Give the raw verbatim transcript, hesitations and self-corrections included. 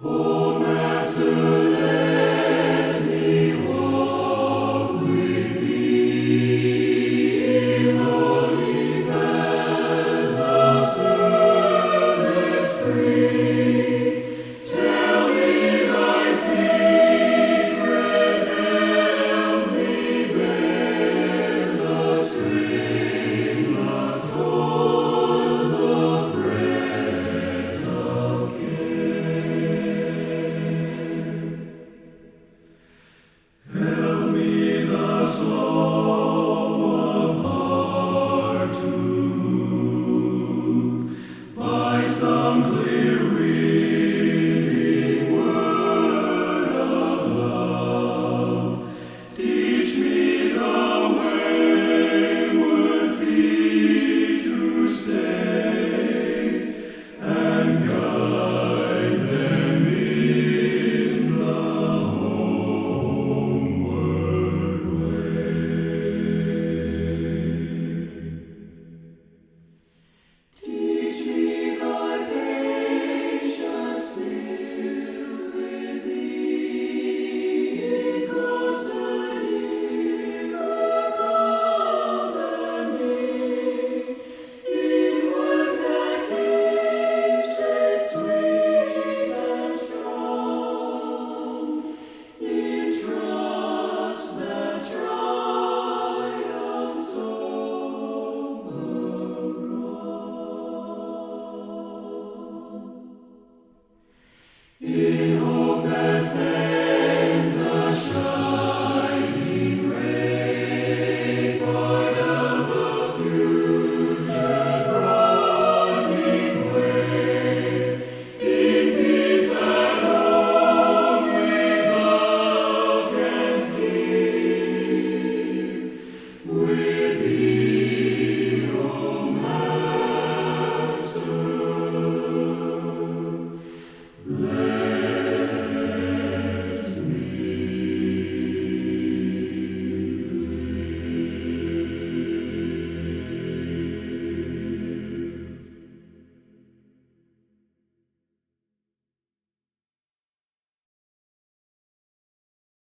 O Master, let me walk with thee in lowly bands of service free. Tell me thy secret, help me bear the strain of toil, the fret of care. Help me the slow of heart to move by some clear reading word of love. Teach me the wayward feet to stay and guide them in the homeward way. Teach me thy patience still with thee in custodial company, in work that keeps it sweet and strong, in trust that triumphs over wrong. In